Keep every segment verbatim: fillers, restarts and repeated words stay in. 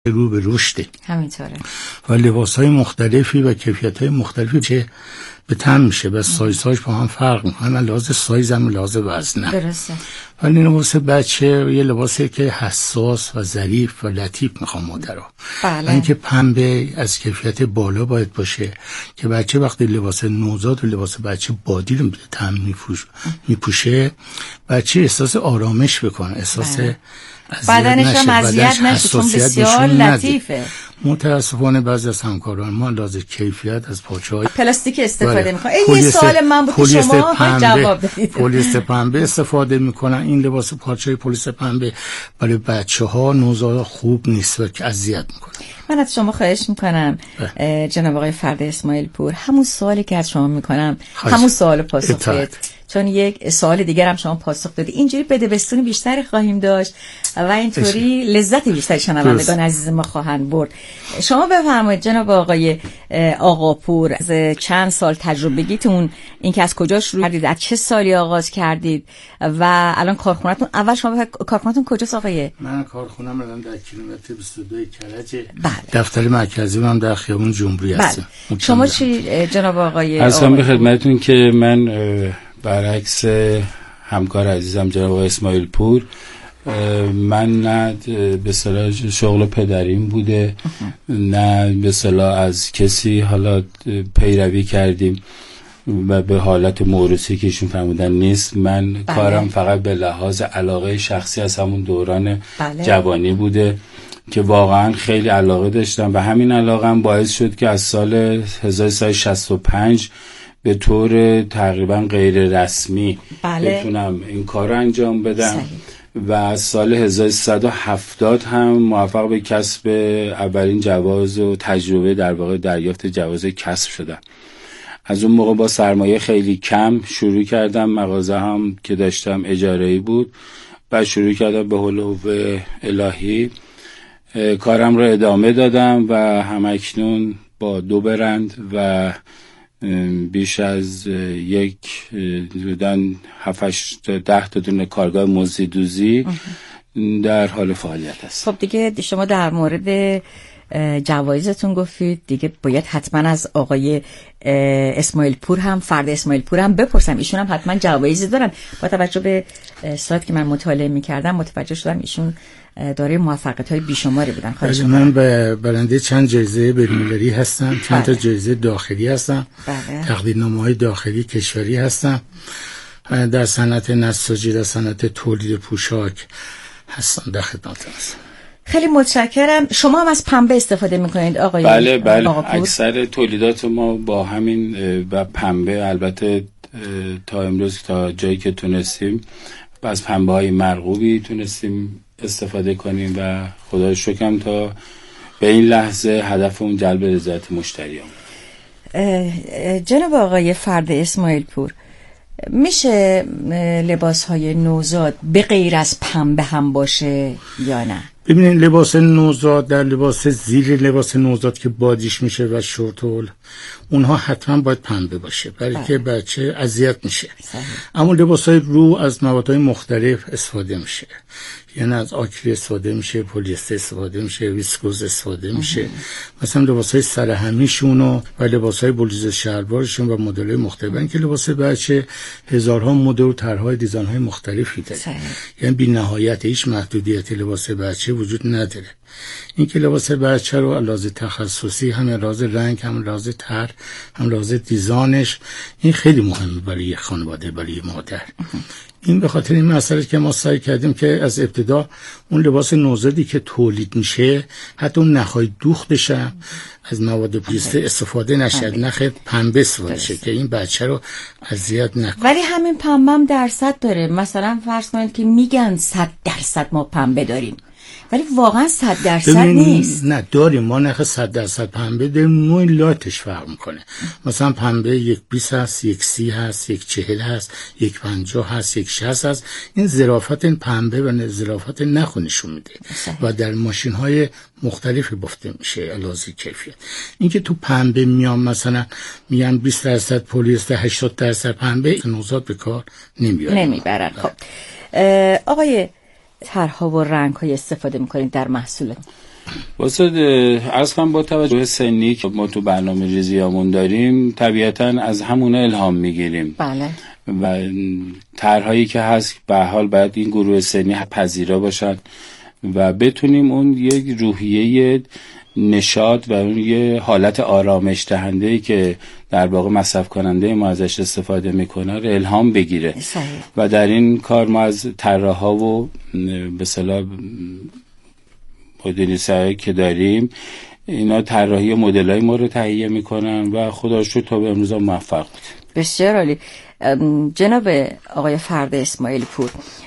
رو به رشده. همینطوره. و لباس‌های مختلفی و کیفیت‌های مختلفی که به تن میشه و سایزهاش با هم فرق میکنه. من لحاظ سایز هم لحاظ وزنه. درسته. ولی لباس بچه یه لباسی که حساس و ظریف و لطیف میخوام مادرها. بله. و اینکه پنبه از کیفیت بالا باید باشه که بچه وقتی لباس نوزاد و لباس بچه بادی رو به تن میپوشه بچه احساس آرامش بکنه، احساس بله. بدنش هم اذیت نشه چون بسیار لطیفه. متاسفانه بعضی از همکاران ما لازم کیفیت از پارچه‌های پلاستیک استفاده میکنن. این یه سوال من بود که شما جواب بدید. پلیستر پنبه استفاده میکنن. این لباس پارچه پلیستر پنبه برای بچه‌ها نوزاد خوب نیست و که اذیت میکنه. من از شما خواهش میکنم جناب آقای فرد اسماعیل پور، همون سوالی که از شما میکنم همون سوالو پاسخ بدید، چون یک سوال دیگر هم شما پاسخ دادید. اینجوری بدبستونی بیشتری خواهیم داشت و اینطوری لذت بیشتری شنوندگان عزیز ما خواهند برد. شما بفرمایید جناب آقای آقا پور، از چند سال تجربگیتون، این که از کجا شروع کردید، از چه سالی آغاز کردید و الان کارخونه‌تون، اول شما کارخونه‌تون کجاست آقای؟ من کارخونه‌ام الان در کیلومتر بیست و دو کرج. بله. دفتر مرکزی من در خیابون جمهوری هستم. بله. شما چی جناب آقای؟ اصلا به خدمتتون که من برعکس همکار عزیزم جناب اسماعیل پور، من نه به اصطلاح شغل پدریم بوده نه به اصطلاح از کسی حالا پیروی کردیم و به حالت موروثی که ایشون فرمودن نیست. من بله. کارم فقط به لحاظ علاقه شخصی از همون دوران بله. جوانی بوده که واقعا خیلی علاقه داشتم و همین علاقه هم باعث شد که از سال هزار و سیصد و شصت و پنج به طور تقریبا غیر رسمی بله. بتونم این کار رو انجام بدم صحیح. و از سال هزار و سیصد و هفتاد هم موفق به کسب اولین جواز و تجربه در واقع دریافت جواز کسب شدم. از اون موقع با سرمایه خیلی کم شروع کردم. مغازه هم که داشتم اجاره‌ای بود و شروع کردم به حول و حقوق الهی کارم رو ادامه دادم و همکنون با دو برند و بیش از یک دودن هفتش ده تا دونه کارگاه مزدوزی در حال فعالیت است. خب دیگه شما در مورد جوایزتون گفتید، دیگه باید حتما از آقای اسماعیل پور هم، فرد اسماعیل پور هم بپرسم. ایشون هم حتما جوایزی دارن. با توجه به سایت که من مطالعه می‌کردم متوجه شدم ایشون دارای موفقیت‌های بیشماری بودن. خواهش می‌کنم. من به برنده چند جایزه بین‌المللی هستم، چند تا جایزه داخلی هستم، تقدیرنامه‌های داخلی کشوری هستم. در صنعت نساجی، در صنعت تولید پوشاک هستم، در خدمت هستم. خیلی متشکرم. شما هم از پنبه استفاده میکنید آقای؟ بله بله، اکثر تولیدات ما با همین و پنبه، البته تا امروز تا جایی که تونستیم و از پنبه های مرغوبی تونستیم استفاده کنیم و خدا شکرم تا به این لحظه هدفمون جلب رضایت مشتریان. جناب آقای فرد اسماعیل پور، میشه لباس های نوزاد به غیر از پنبه هم باشه یا نه؟ ببینید لباس نوزاد، در لباس زیر لباس نوزاد که بادیش میشه و شورتول، اونها حتما باید پنبه باشه برای که بچه اذیت میشه. صحیح. اما لباس های رو از موادهای مختلف استفاده میشه، یعنی از آکریل استفاده میشه، پلیستر استفاده میشه، ویسکوز استفاده میشه. مثلا لباس های سرهمیشون و لباس های بلوز شلوارشون و مدل های مختلفن که لباس بچه هزارها مدل و طرحهای دیزاین های مختلفی داره. یعنی بی نهایت، هیچ محدودیت لباس بچه وجود نداره. این که لباس بچه رو علاوه تخصصی، هم علاوه رنگ، هم علاوه طرح، هم علاوه دیزاینش، این خیلی مهمه برای یک خانواده، برای مادر. این به خاطر این مسئله که ما سعی کردیم که از ابتدا اون لباس نوزادی که تولید میشه حتی اون نخای دوختش از مواد پلیستر استفاده نشه، نخ پنبه استفاده شه که این بچه رو اذیت نکنه. ولی همین پنبه هم درصد داره. مثلا فرض کنید که میگن صد درصد ما پنبه داریم، ولی واقعا صد درصد نیست. نه داریم، ما نخ صد درصد پنبه داریم، نوع لاتش فرق میکنه. مثلا پنبه یک بیست هست، یک سی هست، یک چهل هست، یک پنجاه هست، یک شصت هست. این ظرافت این پنبه و ظرافت نخو نشون میده و در ماشین های مختلفی بافته میشه علاوه کیفیت. اینکه تو پنبه میام مثلا میگن بیست درصد پلیستر، هشتاد درصد پنبه، نوزاد به کار نمیاد نمیبرن. خب آقای طرح‌ها و رنگ‌های استفاده می‌کنید در محصولات؟ واسه عرض کنم با توجه سنی که ما تو برنامه ریزیامون داریم طبیعتاً از همون الهام میگیریم. بله. و طرحهایی که هست به حال باید این گروه سنی پذیرا باشن و بتونیم اون یک روحیه نشاط و اون یه حالت آرامش دهنده‌ای که در واقع مصرف کننده ما ازش استفاده میکنه رو الهام بگیره. صحیح. و در این کار ما از طراحا و به اصطلاح مدرسایی که داریم اینا طراحی مدل‌های ما رو تهیه میکنن و خدا رو شکر تا به امروز موفق بود. بسیار عالی. جناب آقای فرد اسماعیل پور،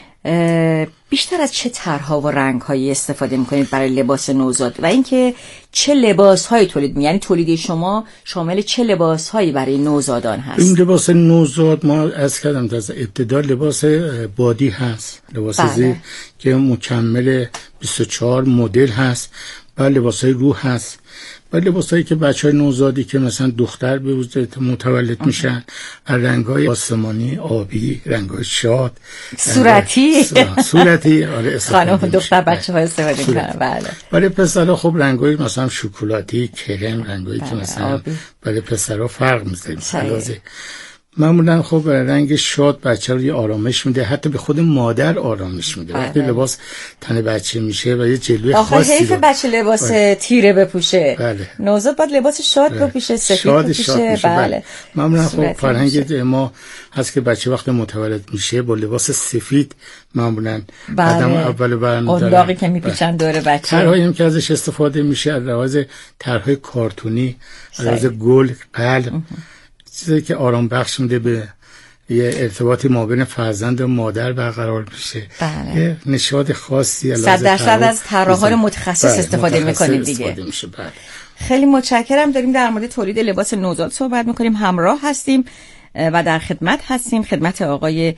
بیشتر از چه طرح‌ها و رنگ‌هایی استفاده می‌کنید برای لباس نوزاد و اینکه چه لباس‌هایی تولید می‌کنید؟ یعنی تولید شما شامل چه لباس‌هایی برای نوزادان هست؟ این لباس نوزاد ما از کردم از ابتدا لباس بادی هست، لباس بله. زیر که مکمل بیست و چهار مدل هست و لباس‌های روح هست و لباسایی که بچهای نوزادی که مثلا دختر به وجود متولد میشن رنگ‌های آسمانی، آبی، رنگ‌های شاد، صورتی صورتی آره خانم دختر بچه‌ها استفاده می‌کنن. بله. برای پسرها خب رنگ‌های مثلا شکلاتی، کرم، رنگ‌هایی که مثلا برای پسرها فرق می‌ذاره. معمولا خب رنگ شاد بچه رو یه آرامش میده، حتی به خود مادر آرامش میده. وقتی لباس تن بچه میشه و یه جلوه خاصی حیف بچه لباس بله. تیره بپوشه. بله. نوزاد باید لباس شاد بله. بپوشه، سفید بپوشه. بله. بله. معمولا خب فرهنگ ما هست که بچه وقتی متولد میشه با لباس سفید معمولا بله. قدم اول برمی‌دارن. قنداقی که میپیچن دور بچه. طرحایی هم که ازش استفاده میشه از لحاظ طرحهای کارتونی، از لحاظ گل، قلب، چیزی که آرام بخش میده، به یه ارتباطی مابین فرزند و مادر برقرار میشه. بله. یه نشاط خاصی صد درصد از طراحان متخصص بله. استفاده میکنیم دیگه. بله. خیلی متشکرم. داریم در مورد تولید لباس نوزاد صحبت میکنیم، همراه هستیم و در خدمت هستیم، خدمت آقای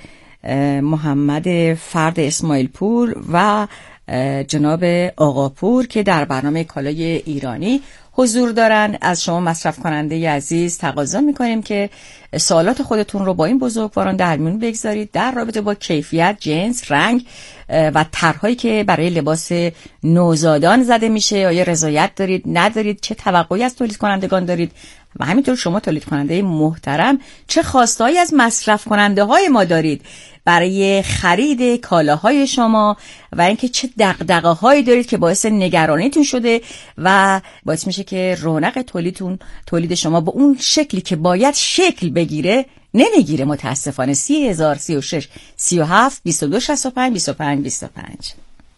محمد فرد اسماعیل پور و جناب آقا پور که در برنامه کالای ایرانی حضور دارن. از شما مصرف کننده عزیز تقاضا میکنیم که سوالات خودتون رو با این بزرگواران در میون بگذارید در رابطه با کیفیت، جنس، رنگ و طرحهایی که برای لباس نوزادان زده میشه. آیا رضایت دارید، ندارید، چه توقعی از تولید کنندگان دارید و همینطور شما تولید کننده محترم چه خواستهایی از مصرف کننده های ما دارید برای خرید کالاهای شما و اینکه چه دغدغه هایی دارید که باعث نگرانیتون شده و باعث میشه که رونق تولیدتون تولید شما با اون شکلی که باید شکل بگیره نمیگیره متاسفانه. سی هزار سی و شش سی و هفت بیست و دو شصت و پنج بیست و پنج بیست و پنج.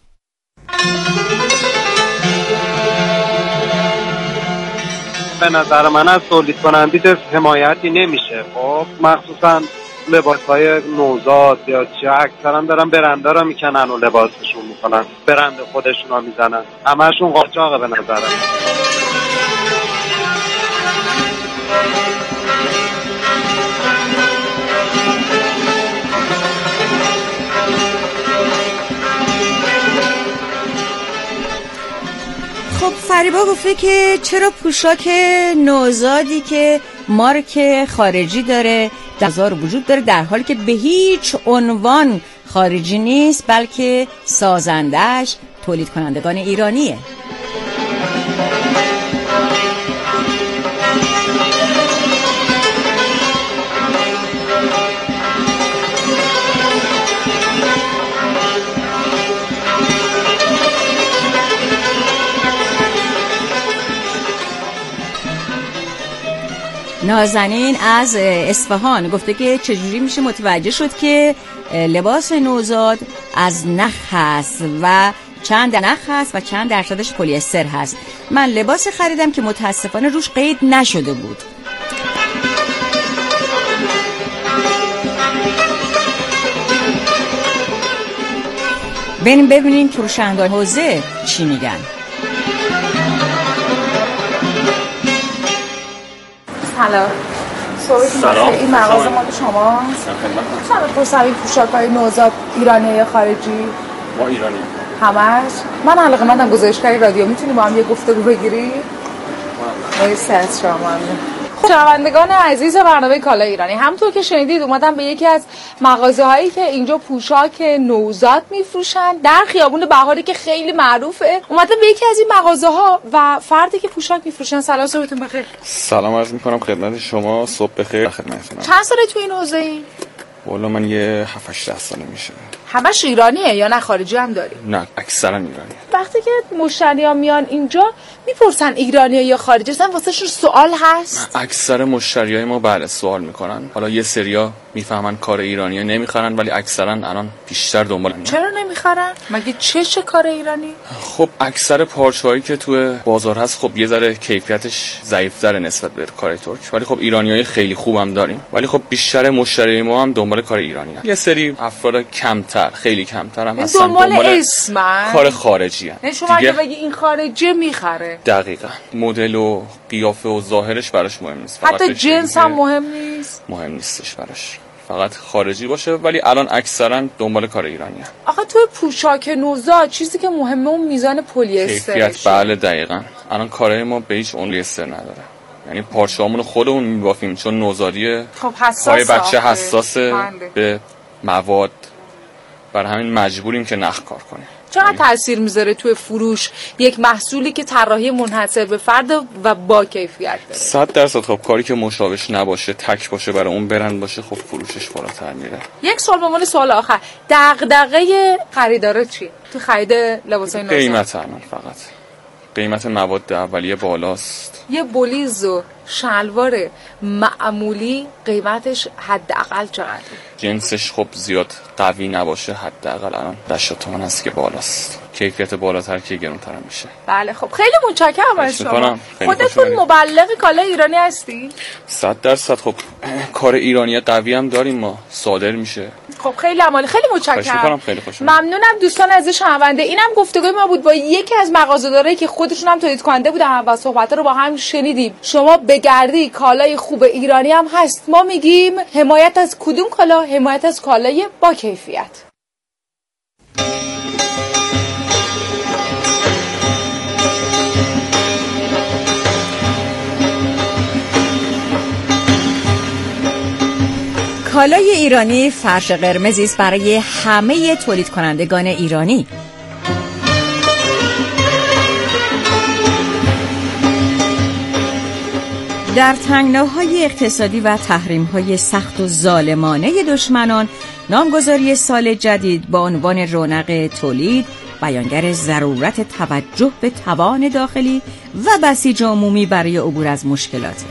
به نظر من از تولید کننده حمایتی نمیشه. خب مخصوصا لباس‌های نوزاد یا چه اکثرا دارن برنده رو میکنن و لباسشون میکنن، برند خودشون رو میزنن، همه‌شون قاچاقه به نظر من. خب فریبا گفته که چرا پوشاک نوزادی که مارک خارجی داره بازار وجود داره در حالی که به هیچ عنوان خارجی نیست بلکه سازندش تولید کنندگان ایرانیه. نازنین از اصفهان گفته که چجوری میشه متوجه شد که لباس نوزاد از نخ هست و چند نخ هست و چند درصدش پلی استر هست. من لباس خریدم که متاسفانه روش قید نشده بود. بریم ببینیم فروشندگان حوزه چی میگن. سلام. سلام. این مغازه مال شماست؟ چند پرسم این پوشاک‌های نوزاد ایرانی یا خارجی؟ ما ایرانی. همش؟ من علاقه‌مندم گزارشگری رادیو، میتونی با هم یه گفتگو بگیری؟ مرسی از شما. شنوندگان عزیز برنامه کالای ایرانی، همونطور که شنیدید اومدم به یکی از مغازه هایی که اینجا پوشاک نوزاد میفروشن در خیابون بهاری که خیلی معروفه. اومدم به یکی از این مغازه ها و فردی که پوشاک میفروشن. سلام، صبحتون بخیر. سلام عرض میکنم خدمت شما، صبح بخیر خدمتتونم. چند ساله تو این حوزه ای؟ والا من یه هفت هشت ساله میشه. همش ایرانیه یا نه خارجی هم داری؟ نه اکثرا ایرانی. وقتی که مشتری‌ها میان اینجا میپرسن ایرانیه یا خارجی، اصلا واسهشون سوال هست؟ اکثر مشتریای ما بله سوال میکنن. حالا یه سریا میفهمن کار ایرانیه نمیخرن، ولی اکثرا الان بیشتر دنبال میان. چرا نمیخرن؟ مگه چه چه کار ایرانی؟ خب اکثر پارچه‌هایی که تو بازار هست خب یه ذره کیفیتش ضعیف‌تره نسبت به کار ترک، ولی خب ایرانیای خیلی خوبم داریم. ولی خب بیشتر مشتریای ما هم دنبال کار ایرانی هست. یه سری افراد کمتر، خیلی کمتر هم هستن دنبال اسمن کار خارجی هست. نه شما اگه بگی این خارجی میخره. دقیقاً مدل و قیافه و ظاهرش براش مهم نیست. حتی جنس هم مهم نیست. مهم نیستش براش. فقط خارجی باشه. ولی الان اکثرا دنبال کار ایرانی هست. آخه توی پوشاک نوزاد چیزی که مهمه اون میزان پلی استرشه. بله دقیقاً. الان کارهای ما به هیچ عنوان استر نداره. یعنی پارچه‌هامون خودمون میبافیم چون نوزادیه. خب حساسه. پای بچه حساسه به مواد. برای همین مجبوریم که نخ کار کنیم. چقدر تاثیر میذاره توی فروش یک محصولی که طراحی منحصر به فرد و با کیفیت داره؟ صد درصد. خب کاری که مشابهش نباشه، تک باشه، برای اون برند باشه، خب فروشش بالاتر میره. یک سوال به عنوان سوال آخر، دغدغه خریدارا چیه تو خرید لباسای نوزاد؟ قیمت الان فقط قیمت مواد اولیه بالاست. یه بلیز و شلوار معمولی قیمتش حداقل چقدره؟ جنسش خب زیاد قوی نباشه حداقل الان هشتاد تومن هست که بالاست. کیفیت بالاتر که گرونتر میشه. بله خب خیلی متشکرم از شما. خودتون خوشمانی. مبلغ کالای ایرانی هستی؟ صد درصد. خب کار ایرانی قوی هم داریم ما، صادر میشه. خب خیلی عالی، خیلی متشکرم. خیلی خوشحالم. ممنونم دوستان عزیز شنونده. اینم گفتگوی ما بود با یکی از مغازه‌دارایی که خودشون هم تولید کننده بودن و صحبت‌ها رو با هم شنیدیم. شما بگردی کالای خوب ایرانی هم هست. ما میگیم حمایت از کدوم کالا؟ حمایت از کالای با کیفیت. کالای ایرانی فرش قرمزی است برای همه تولید کنندگان ایرانی. در تنگناهای اقتصادی و تحریم‌های سخت و ظالمانه دشمنان، نامگذاری سال جدید با عنوان رونق تولید بیانگر ضرورت توجه به توان داخلی و بسیج عمومی برای عبور از مشکلات.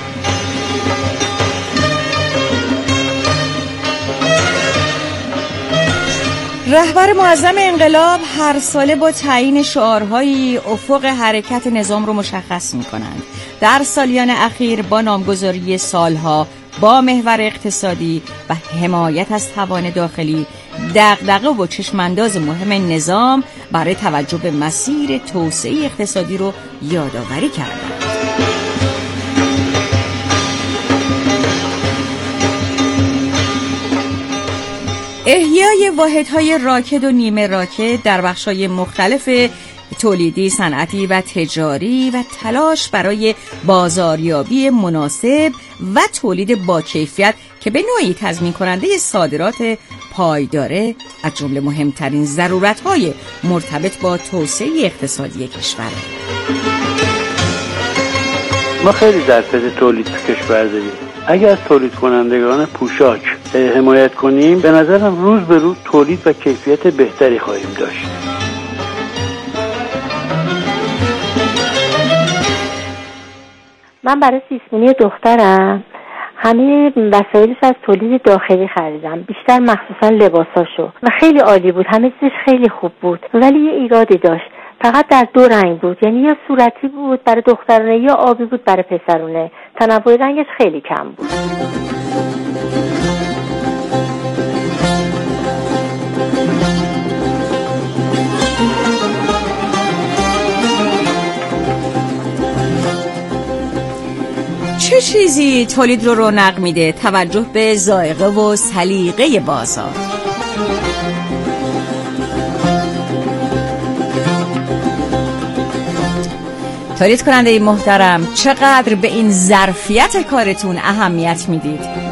رهبر معظم انقلاب هر ساله با تعیین شعارهایی افق حرکت نظام رو مشخص می‌کنند. در سالیان اخیر با نامگذاری سالها با محور اقتصادی و حمایت از توان داخلی، دغدغه و چشمانداز مهم نظام برای توجه به مسیر توسعه اقتصادی رو یادآوری کردند. احیای واحدهای راکد و نیمه راکد در بخش‌های مختلف تولیدی، صنعتی و تجاری و تلاش برای بازاریابی مناسب و تولید با کیفیت که به نوعی تضمین کننده صادرات پایداره از جمله مهمترین ضرورت‌های مرتبط با توسعه اقتصادی کشور. ما خیلی ظرفیت تولید کشور داریم. اگر از تولید کنندگان پوشاک حمایت کنیم، به نظرم روز به روز تولید و کیفیت بهتری خواهیم داشت. من برای سیسمونی دخترم همه وسایلش از تولید داخلی خریدم، بیشتر مخصوصا لباساشو و خیلی عالی بود، همه چیزش خیلی خوب بود، ولی یه ایرادی داشت، فقط در دو رنگ بود، یعنی یا صورتی بود برای دخترونه یا آبی بود برای پسرونه، تنوع رنگش خیلی کم بود. چه چیزی تولید رو رونق میده؟ توجه به ذائقه و سلیقه بازار. تولید کننده محترم، چقدر به این ظرفیت کارتون اهمیت میدید؟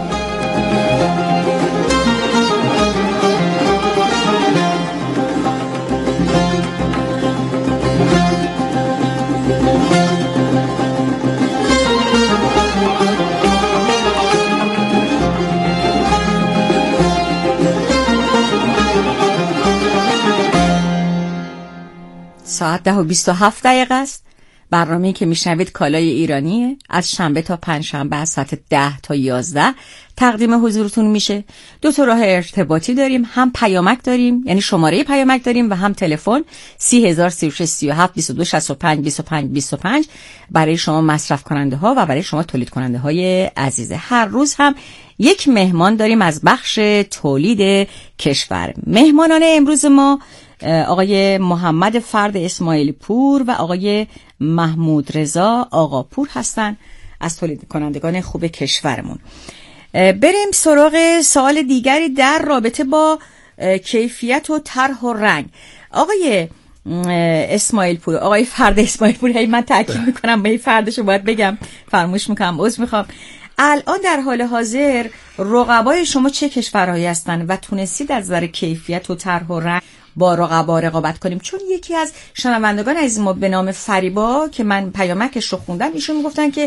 ساعت ده و بیست و هفت دقیقه است. برنامه‌ای که میشنوید کالای ایرانیه. از شنبه تا پنجشنبه از ساعت ده تا یازده تقدیم حضورتون میشه. دو تا راه ارتباطی داریم، هم پیامک داریم، یعنی شماره پیامک داریم، و هم تلفن سی هزار سی و شش سی و هفت بیست و دو شصت و پنج بیست و پنج بیست و پنج برای شما مصرف کننده ها و برای شما تولید کننده های عزیز. هر روز هم یک مهمان داریم از بخش تولید کشور. مهمانان امروز ما آقای محمد فرد اسماعیل پور و آقای محمود رضا آقاپور هستن از تولید کنندگان خوب کشورمون. بریم سراغ سوال دیگری در رابطه با کیفیت و طرح و رنگ. آقای اسماعیل پور، آقای فرد اسماعیل پور، هی من تاکید میکنم به این فردشو باید بگم، فراموش میکنم، عذر میخوام. الان در حال حاضر رقبای شما چه کشورهایی هستن و تونستید از نظر کیفیت و طرح و رنگ با رقبا رقابت کنیم؟ چون یکی از شنوندگان عزیز ما به نام فریبا که من پیامکش رو خوندم، ایشون میگفتن که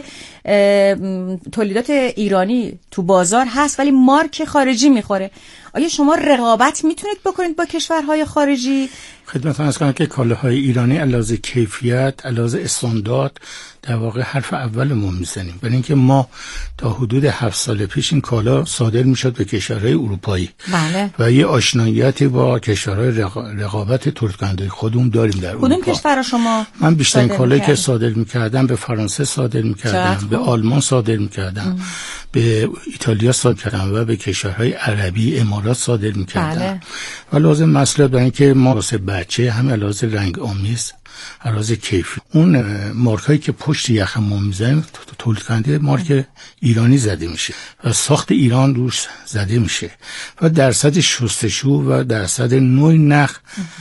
تولیدات ایرانی تو بازار هست ولی مارک خارجی میخوره. آیا شما رقابت میتونید بکنید با کشورهای خارجی؟ خدمتتون عرض کنم که کالاهای ایرانی علاوه کیفیت، علاوه استاندارد در واقع حرف اولمون میزنیم، برای اینکه ما تا حدود هفت سال پیش این کالا صادر میشد به کشورهای اروپایی. بله. و یه آشناییتی با کشورهای رقابت تولید کننده خودمون داریم در اروپا. کدوم کشور شما؟ من بیشترین کالایی که صادر میکردم به فرانسه صادر میکردم، به آلمان صادر میکردم، به ایتالیا صادر میکردم و به کشورهای عربی امارات صادر میکردم. بله. و لازم مسئله برای اینکه ما واسه بچه هم لازم رنگ آمیز، علاوه کیفی، اون مارکایی که پشت یخ ما میزنیم تولید کننده مارک ایرانی زده میشه و ساخت ایران روش زده میشه و درصد شستشو و درصد نوع نخ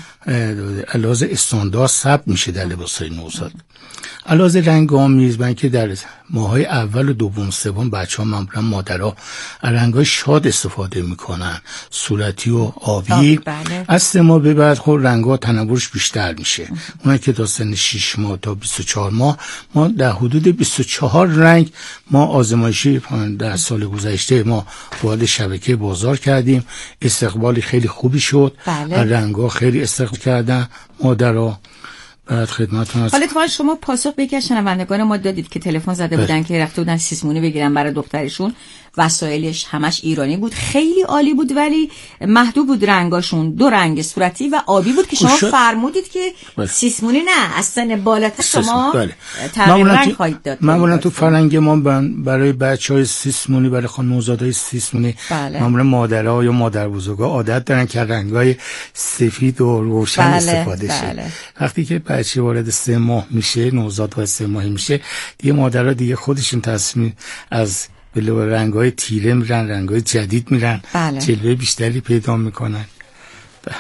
علاوه استاندارد ثبت میشه در لباسای نوزاد. علاوه رنگ آمیز، من که در ماهای اول و دوم سوم بچه‌ها معمولا مادرها رنگ‌های شاد استفاده میکنن، صورتی و آبی. بله. از سه ماه به بعد خود رنگ‌ها تنوعش بیشتر میشه. اونایی که تا سن شش ماه تا بیست و چهار ماه ما در حدود بیست و چهار رنگ ما آزمایشی در سال گذشته ما وارد شبکه بازار کردیم. استقبالی خیلی خوبی شد. بله. رنگ‌ها خیلی استقبال کردن مادرها. بعد خدمتتون هست. حالا اتفاقا شما پاسخ به یکی از شنوندگان ما دادید که تلفن زده بودن که رفته بودن سیسمونی بگیرن برای دخترشون، وسایلش همش ایرانی بود، خیلی عالی بود ولی محدود بود رنگاشون، دو رنگ صورتی و آبی بود که شما فرمودید که بله. سیسمونی نه، از سن بالاتر شما بله. تغییر رنگ تو... خواهید داد. معمولا تو فرهنگ ما برای بچهای سیسمونی، برای خانواده‌های سیسمونی بله. معمولا مادرها یا مادر بزرگا عادت دارن که رنگای سفید و روشن بله. استفاده شه. بله. وقتی که بچه وارد سه ماه میشه، نوزاد وارد سه ماه میشه، دیگه مادرها دیگه خودشون تصمیم از بله رنگ‌های تیره میرن، رنگ‌های جدید میرن، بله. جلوه بیشتری پیدا میکنن. بله.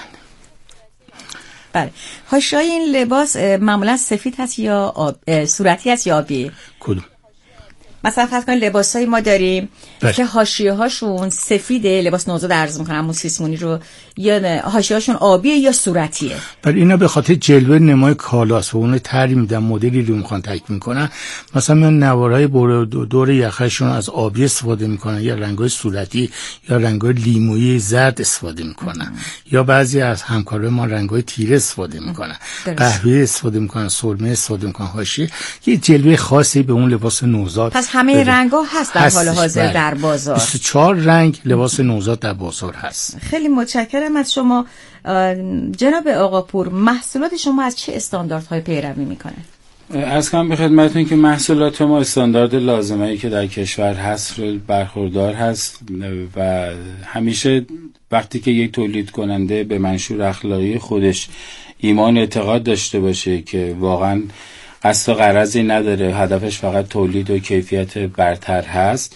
بله. حاشیه‌های این لباس معمولا سفید هست یا آب... صورتی هست یا آبی؟ کدوم؟ مثلا فرض کنید لباسای ما داریم بله. که حاشیه‌هاشون سفیده، لباس نوزاد عرض می‌کنم همون سیسمونی رو، یا حاشیه‌هاشون آبیه یا صورتیه. ولی اینا به خاطر جلوه نمای کالاست و اون تعریف میدن، مدلی رو میخوان تکمیل کنن. مثلا میان نوارهای دور یخشون از آبی استفاده میکنن یا رنگای صورتی یا رنگای لیمویی زرد استفاده میکنن، یا بعضی از همکارای ما رنگای تیره استفاده میکنن، قهوه‌ای استفاده میکنن، سرمه استفاده میکنن، حاشیه یه جلوه خاصی به اون لباس نوزاد. پس همه رنگ‌ها هست در حال حاضر در بازار. بیست و چهار رنگ لباس نوزاد در بازار هست. خیلی متشکرم از شما جناب آقاپور. محصولات شما از چه استانداردهای پیروی میکنه؟ از کنم به خدمتتون که محصولات ما استاندارد لازمه‌ای که در کشور هست رو برخوردار هست و همیشه وقتی که یک تولید کننده به منشور اخلاقی خودش ایمان اعتقاد داشته باشه که واقعاً قصد و غرضی نداره، هدفش فقط تولید و کیفیت برتر هست،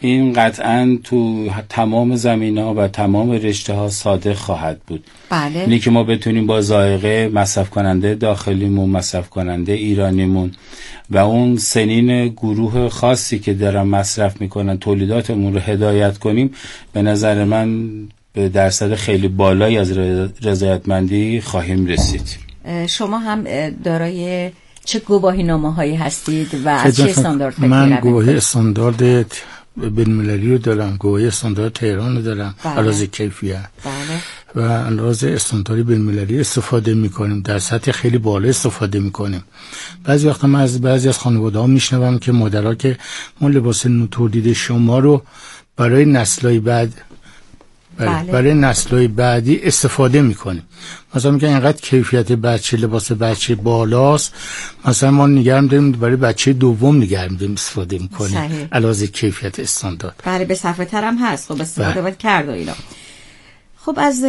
این قطعا تو تمام زمینه‌ها و تمام رشته‌ها صادق خواهد بود. بله. اینی که ما بتونیم با ذائقه مصرف کننده داخلیمون، مصرف کننده ایرانیمون و اون سنین گروه خاصی که دارن مصرف میکنن تولیداتمون رو هدایت کنیم، به نظر من به درصد خیلی بالایی از رضایتمندی خواهیم رسید. شما هم دارای چه گواهینامه هایی هستید و از چه استاندارد فکر من گواهی استاندارد بین‌المللی رو دارم، گواهی استاندارد تهران رو دارم، علاوه کیفیت. بله. و علاوه استاندارد بین‌المللی استفاده میکنیم، در سطح خیلی بالا استفاده میکنیم. بعضی وقتا من از بعضی از خانواده‌ها میشنوم که مادرها که ما لباس نو تولید شما رو برای نسل‌های بعد بله. برای نسل‌های بعدی استفاده میکنیم. مثلا میگن اینقدر کیفیت بچه لباس بچه بالاست، مثلا ما نگرم داریم برای بچه دوم نگرم داریم استفاده میکنیم علاوه کیفیت استاندارد. بله به صفحه تر هم هست. خب استفاده باید کرد و اینا. خب از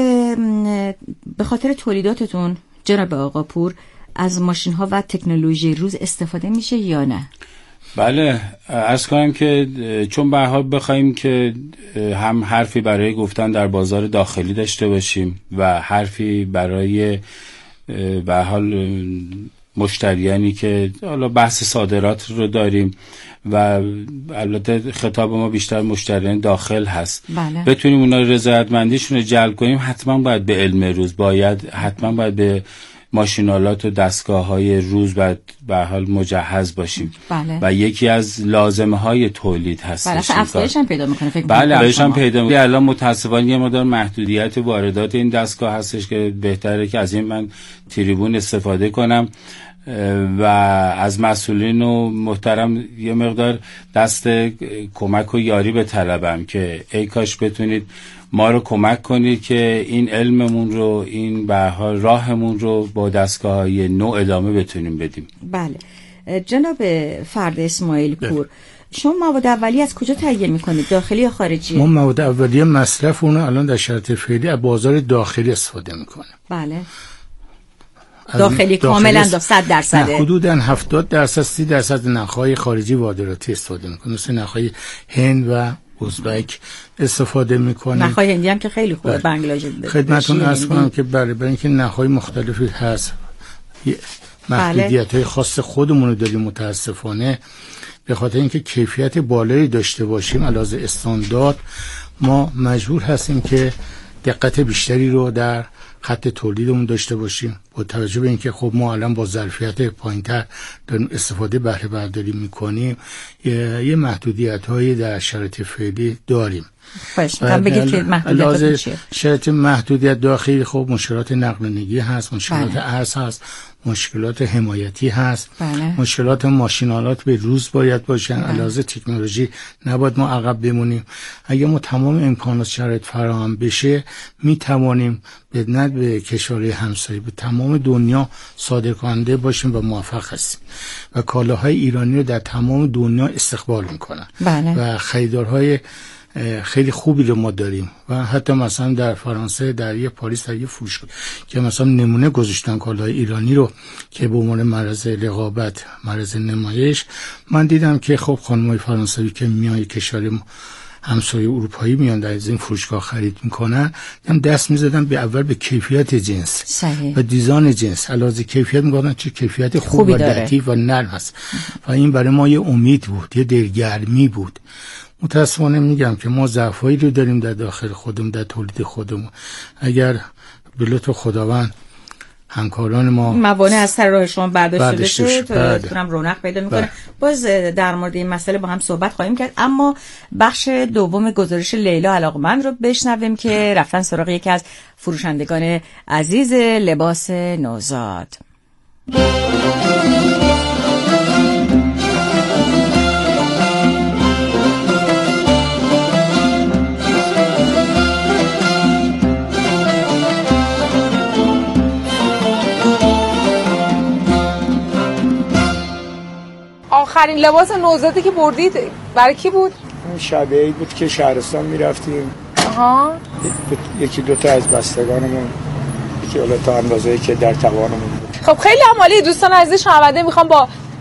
به خاطر تولیداتتون جناب آقا پور از ماشین ها و تکنولوژی روز استفاده میشه یا نه؟ بله، عرض کنم که چون به هر حال بخوایم که هم حرفی برای گفتن در بازار داخلی داشته باشیم و حرفی برای به هر حال مشتریانی که حالا بحث صادرات رو داریم و البته خطاب ما بیشتر مشتریان داخل هست، بله. بتونیم اونا رضایتمندیشون رو جلب کنیم، حتما باید به علم روز باید حتما باید به ماشینالات و دستگاه های روز باید به حال مجهز باشیم. بله. و یکی از لازمه های تولید هستش. بله افزایش هم پیدا میکنه فکر بله افزایش هم پیدا میکنه. الان متاسفانه یه مقدار محدودیت واردات این دستگاه هستش که بهتره که از این من تریبون استفاده کنم و از مسئولین و محترم یه مقدار دست کمک و یاری به طلبم که ای کاش بتونید ما رو کمک کنید که این علممون رو، این به حال راهمون رو با دستگاه‌های نو ادامه بتونیم بدیم. بله جناب فرد اسماعیل پور، شما مواد اولیه از کجا تهیه میکنید؟ داخلی یا خارجی؟ ما مواد اولیه مصرف اون الان در شرایط فعلی از بازار داخلی استفاده میکنیم. بله داخلی کاملا دا صد درصد حدوداً هفتاد درصد سی درصد نخهای خارجی وارداتی استفاده میکنه، مثل نخهای هند و ازبک استفاده میکنه. نخهای هندی هم که خیلی خوبه. بنگلادش خدمتتون عرض کنم که برای برای اینکه نخهای مختلفی هست، محدودیت‌های خاص خودمون رو داریم متاسفانه، به خاطر اینکه کیفیت بالایی داشته باشیم علاوه استاندارد، ما مجبور هستیم که دقت بیشتری رو در خط تولیدمون داشته باشیم، با توجه به اینکه خب ما الان با ظرفیت پایینتر داریم استفاده بهره برداری میکنیم، یه, یه محدودیت‌هایی در شرایط فعلی داریم. باشه من بگید که محدودیت چیه؟ شرایط محدودیت داخلی خب مشکلات نقل‌ونگی هست، مشکلات ارز هست، مشکلات حمایتی هست، بله. مشکلات ماشینالات به روز باید باشن، علاوه تکنولوژی نباید ما عقب بمونیم. اگه ما تمام امکانات شرایط فراهم بشه می توانیم به نه به کشورهای همسایه، به تمام دنیا صادرکننده باشیم و موفق هستیم و کالاهای ایرانی رو در تمام دنیا استقبال میکنن. بله. و خریدارهای خیلی خوبی رو ما داریم و حتی مثلا در فرانسه در یه پاریس در یه فروشگاه که مثلا نمونه گذاشتن کالای ایرانی رو که به عنوان معرض رقابت، معرض نمایش، من دیدم که خب خانمای فرانسوی که میان کشور همسایه اروپایی میان در این فروشگاه خرید میکنن، هم دست میزدن به اول به کیفیت جنس صحیح. و دیزاین جنس، علاوه کیفیت میگفتن چه کیفیت خوب و لطیف و نرم هست و این برای ما یه امید بود، یه دلگرمی بود. متاسفانه میگم که ما ضعفایی رو داریم در داخل خودمون، در تولید خودمون. اگر به لطف خداوند همکاران ما موانع از سر راه شما برداشته بشه تا تونم رونق پیدا میکنه. باز در مورد این مسئله با هم صحبت خواهیم کرد، اما بخش دوم گزارش لیلا علاقمند رو بشنویم که رفتن سراغ یکی از فروشندگان عزیز لباس نوزاد. آخرین لباس نوزادی که بردید برای کی بود؟ اون شب عید بود که شهرستان میرفتیم. آها. یکی دو تا از بستگانمون، یکی حالا تا اندازه‌ای که در توانمون بود. خب خیلی عالی. دوستان عزیز شنونده، میخوام با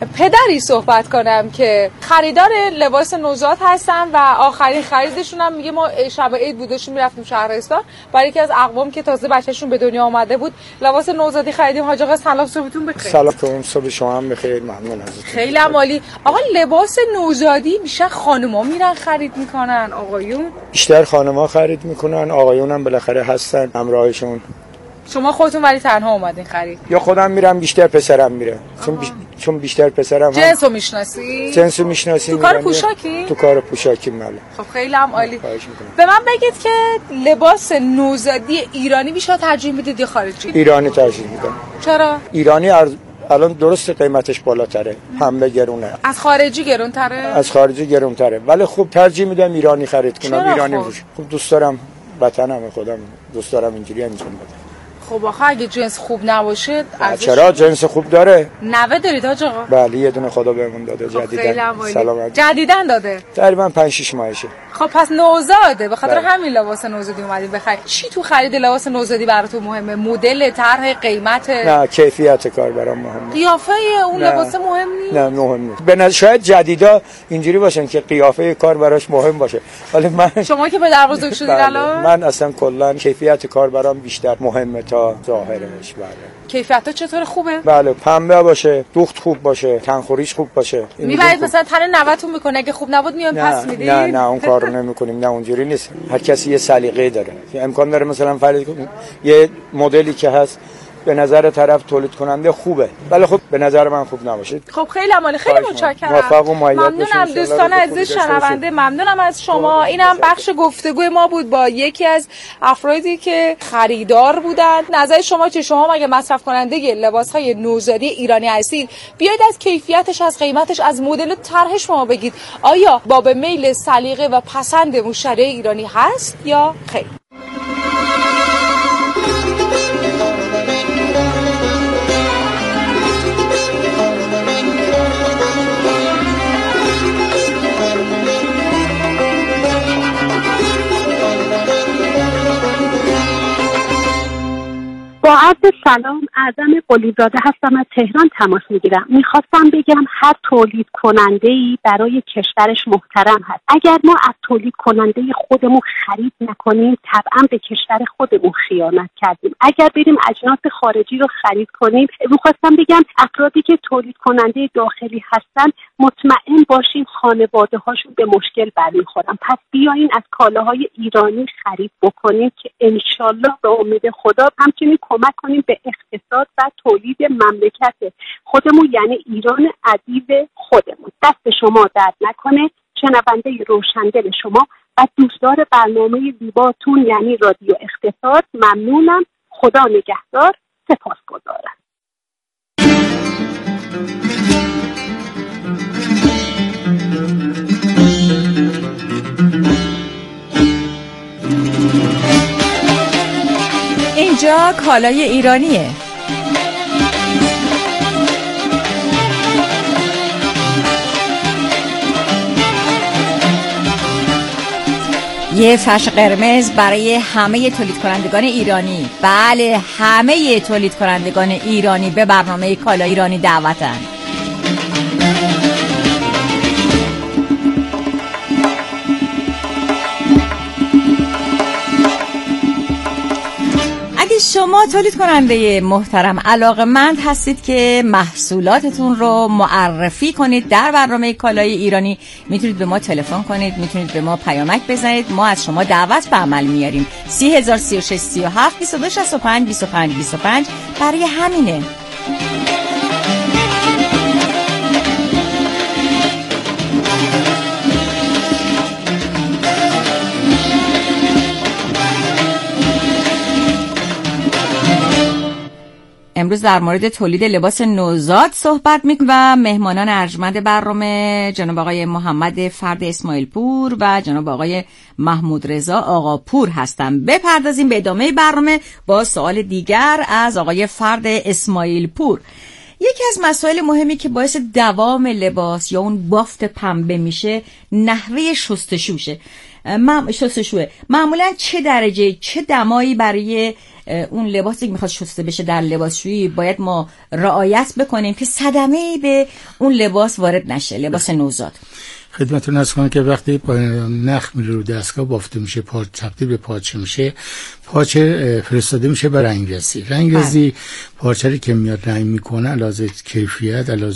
پدری صحبت کنم که خریدار لباس نوزاد هستن و آخرین خریدشون هم میگه ما شب عید بودشون میرفتیم شهرستان برای یکی از اقوام که تازه بچه‌شون به دنیا آمده بود لباس نوزادی خریدیم. حاج آقا سلام، صبحتون بخیر. سلام کنم، صبح شما هم بخیر. ممنون ازتون. خیلی عالی. آقا لباس نوزادی بیشتر خانوما میرن خرید میکنن آقایون؟ بیشتر خانوما خرید میکنن، آقایون هم بالاخره هستن همراهشون. شما خودتون ولی تنها اومدین خرید؟ یا خودم میرم، بیشتر پسرم میره. چون بیش... چون بیشتر پسرم جنسو میشناسی؟ جنسو میشناسی. تو کار پوشاکی؟ تو کار پوشاکی ماله. خب خیلی هم عالی. به من بگید که لباس نوزادی ایرانی بیشتر ترجیح میدید یا خارجی؟ ایرانی ترجیح میدم. چرا؟ ایرانی ارز... الان درست قیمتش بالاتره، حمله گرونه. از خارجی گرونتره؟ از خارجی گرونتره، ولی خوب ترجیح میدم ایرانی خرید کنم. ایرانی خوب. خوب دوست دارم، وطنم، خودم دوست دارم اینجوری انجام بدم. خب آخه اگه جنس خوب نباشه چرا جنس خوب داره؟ نوه دارید حاج آقا؟ بله یه دونه خدا بهمون داده جدیدن. سلامت. جدیدن داده؟ تقریبا پنج شش ماهشه. خب پس نوزاده، به خاطر همین لباس نوزادی اومدید بخرید. چی تو خرید لباس نوزادی براتون مهمه؟ مدل، طرح، قیمت؟ نه کیفیت کار برام مهمه. قیافه اون لباس مهم نیست؟ نه مهم نیست. به نظر شاید جدیدا اینجوری باشن که قیافه کار براش مهم باشه، ولی من شما که پدر بزرگ شدید الان؟ من اصلا کلا کیفیت کار برام بیشتر مهمه تا ظاهرش. بله. کیفیت‌ها چطور خوبه؟ بله پنبه باشه، دوخت خوب باشه، تنخوریش خوب باشه. میبرید مثلا تن نوه‌تون میکنه اگه خوب نبود میان پس میدید؟ نه نه اون کارو نمیکنیم. نه اونجوری نیست. هر کسی یه سلیقه داره. امکان داره مثلا فرض کنیم یه مدلی که هست به نظر طرف تولید کننده خوبه، ولی خب به نظر من خوب نباشه. خب خیلی عالی، خیلی متشکرم. موفق و مؤید باشید. ممنونم دوستان عزیز شنونده، ممنونم از شما. اینم بخش گفتگوی ما بود با یکی از افرادی که خریدار بودند. نظر شما چه؟ شما مگه مصرف کننده لباس‌های نوزادی ایرانی هستید؟ بیاید از کیفیتش، از قیمتش، از مدل و طرحش ما بگید. آیا باب میل سلیقه و پسند مشتری ایرانی هست یا خیر؟ با عرض سلام، اعظم قلیزاده هستم، از تهران تماس میگیرم. میخواستم بگم هر تولید کننده‌ای برای کشورش محترم هست. اگر ما از تولید کننده خودمون خرید نکنیم طبعا به کشور خودمون خیانت کردیم. اگر بریم اجناس خارجی رو خرید کنیم، میخواستم بگم افرادی که تولید کننده داخلی هستن مطمئن باشیم خانواده هاشون به مشکل برمیخورن. پس بیاین از کالاهای ایرانی خرید بکنیم که انشالله به امید خدا همچنین کمک کنیم به اقتصاد و تولید مملکت خودمون، یعنی ایران عزیز خودمون. دست شما درد نکنه. شنونده روشندل شما و دوستدار برنامه زیباتون یعنی رادیو اقتصاد ممنونم. خدا نگهدار. سپاسگزارم. اینجا کالای ایرانیه. یه فرش قرمز برای همه تولید کنندگان ایرانی. بله همه تولید کنندگان ایرانی به برنامه کالای ایرانی دعوتن. شما تولید کننده محترم علاقه‌مند هستید که محصولاتتون رو معرفی کنید در برنامه کالای ایرانی، میتونید به ما تلفن کنید، میتونید به ما پیامک بزنید، ما از شما دعوت به عمل میاریم. سی هزار سی و شش سی و هفت بیست و دو شصت و پنج بیست و پنج بیست و پنج برای همینه. امروز در مورد تولید لباس نوزاد صحبت می‌کنیم و مهمانان ارجمند برنامه جناب آقای محمد فرد اسماعیل پور و جناب آقای محمود رضا آقا پور هستند. بپردازیم به ادامه برنامه با سوال دیگر از آقای فرد اسماعیل پور. یکی از مسائل مهمی که باعث دوام لباس یا اون بافت پنبه میشه نحوه شستشوشه. مم... شستشوه معمولا چه درجه چه دمایی برای اون لباسی که میخواد شسته بشه در لباسشویی باید ما رعایت بکنیم که صدمه‌ای به اون لباس وارد نشه، لباس نوزاد؟ خدمتتون عرض کنم که وقتی نخ میره رو دستگاه بافته میشه، پارچه تبدیل به پارچه میشه، پارچه فرستاده میشه به رنگرزی. رنگرزی پارچه رو که میاد رنگ میکنه علاوه کیفیت علاوه